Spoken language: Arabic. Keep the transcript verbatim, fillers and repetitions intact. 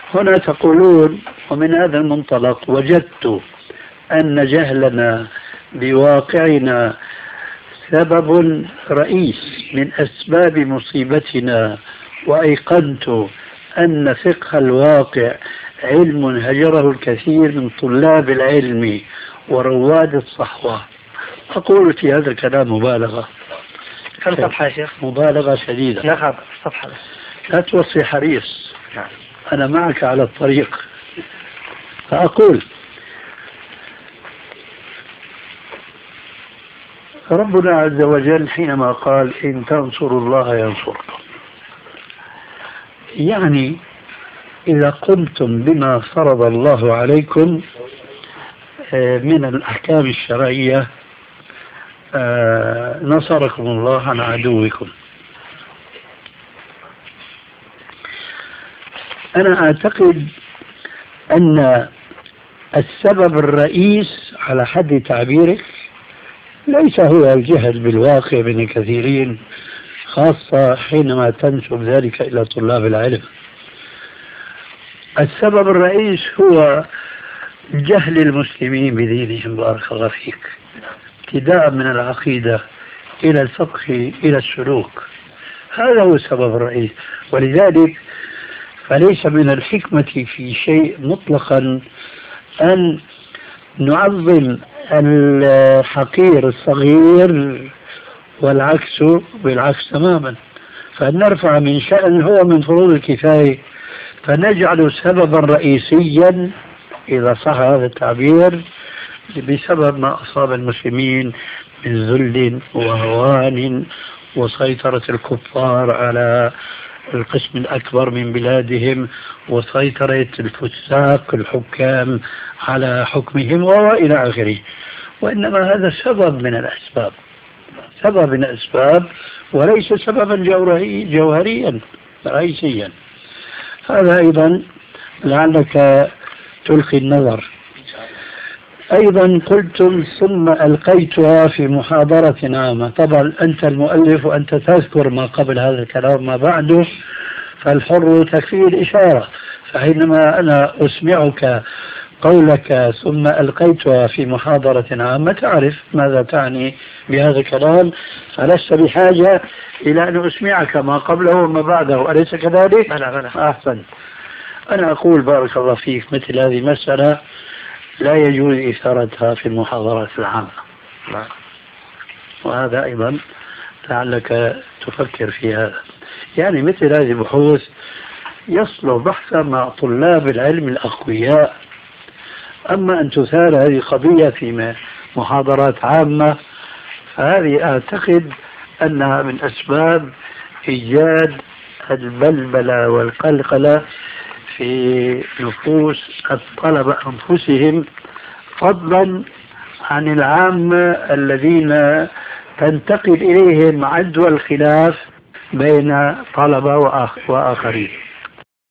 هنا تقولون ومن هذا المنطلق وجدت أن جهلنا بواقعنا سبب رئيس من أسباب مصيبتنا، وأيقنت أن فقه الواقع علم هجره الكثير من طلاب العلم ورواد الصحوة. أقول في هذا الكلام مبالغة. كم صفحة يا شيخ؟ مبالغة شديدة. لا صفحة. لا توصي حريص، أنا معك على الطريق. فأقول ربنا عز وجل حينما قال إن تنصروا الله ينصركم، يعني إذا قمتم بما فرض الله عليكم من الأحكام الشرعية نصركم الله عن عدوكم. أنا أعتقد أن السبب الرئيس على حد تعبيرك ليس هو الجهل بالواقع من الكثيرين، خاصة حينما تنسب ذلك إلى طلاب العلم. السبب الرئيس هو جهل المسلمين بدينهم، بارك الله فيك، ابتداء من العقيدة إلى الفقه إلى السلوك. هذا هو السبب الرئيس. ولذلك فليس من الحكمة في شيء مطلقا أن نعظم الحقير الصغير، والعكس بالعكس تماما، فنرفع من شأن هو من فروض الكفاية فنجعل سببا رئيسيا إذا صح هذا التعبير بسبب ما أصاب المسلمين من ذل وهوان وسيطرة الكفار على القسم الأكبر من بلادهم وسيطرة الفساق الحكام على حكمهم وإلى آخره. وإنما هذا سبب من الأسباب، سبب من الأسباب وليس سببا جوهري جوهريا رئيسيا. هذا أيضا لعلك تلقي النظر. أيضا قلتم ثم ألقيتها في محاضرة عامة. طبعا أنت المؤلف وأنت تذكر ما قبل هذا الكلام ما بعده، فالحر تكفيه الإشارة. فحينما أنا أسمعك قولك ثم ألقيتها في محاضرة عامة تعرف ماذا تعني بهذا الكلام، فلست بحاجة إلى أن أسمعك ما قبله وما بعده، أليس كذلك؟ بلى بلى. أحسن. أنا أقول بارك الله فيك مثل هذه مسألة لا يجوز إثارتها في المحاضرات العامة، وهذا أيضا لعلك تفكر في هذا. يعني مثل هذه البحوث يصلح بحثا مع طلاب العلم الأقوياء، أما أن تثار هذه قضية في محاضرات عامة فهذه أعتقد أنها من أسباب إيجاد البلبلة والقلقلة في نفوس الطلبة أنفسهم، فضلا عن العامة الذين تنتقل إليهم عدوى الخلاف بين طلبة وآخرين.